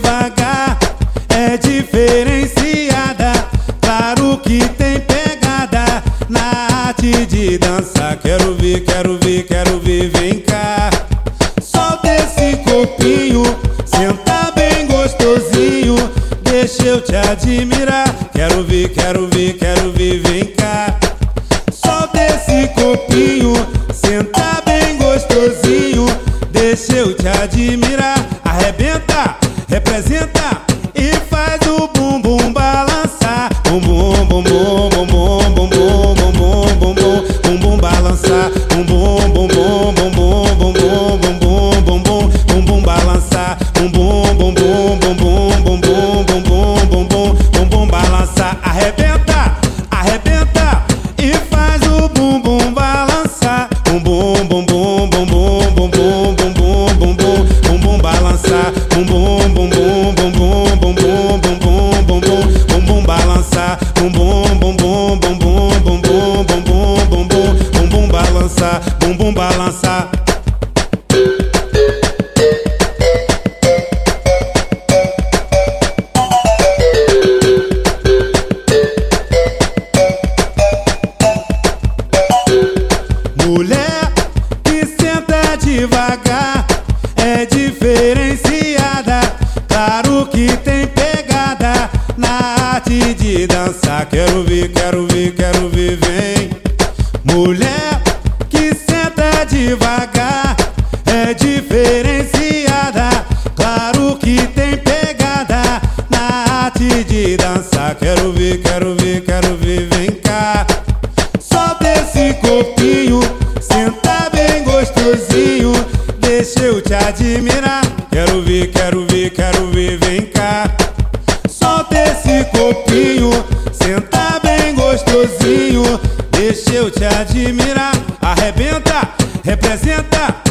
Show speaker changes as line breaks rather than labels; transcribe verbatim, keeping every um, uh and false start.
devagar, é diferenciada. Claro que tem pegada na arte de dançar. Quero ver, quero ver, quero ver, vem cá. Solta esse corpinho, senta bem gostosinho, deixa eu te admirar. Quero ver, quero ver, quero ver, vem cá. Solta esse corpinho, senta bem gostosinho, deixa eu te admirar. Arrebenta, representa e faz o bumbum balançar. Bumbum, bumbum, bumbum, bumbum, bumbum, bumbum, bumbum balançar. Bumbum, bumbum, bumbum, bumbum, bumbum, bumbum, bumbum balançar. Bumbum, bumbum, bumbum, bumbum, bumbum, bumbum, bumbum balançar. Arrebenta, arrebenta e faz o bumbum balançar. Bumbum, bumbum, bumbum, bumbum, bumbum, bumbum, bumbum balançar. Bumbum, bumbum, bumbum, bumbum, bumbum, bumbum, bumbum balançar. Bumbum, bumbum, bumbum, bumbum, bumbum, bumbum, bumbum balançar. Bumbum balançar. Mulher que senta devagar, é diferenciada. Claro que tem pegada na arte de dançar. Quero ver, quero ver, quero ver, vem. Mulher que senta devagar, é diferenciada. Claro que tem pegada na arte de dançar. Quero ver, quero ver, quero ver, vem cá. Solta esse corpinho, senta bem gostosinho, deixa eu te admirar. Quero ver, quero ver, quero ver, vem cá. Solta esse corpinho, senta bem gostosinho, deixa eu te admirar. Arrebenta, representa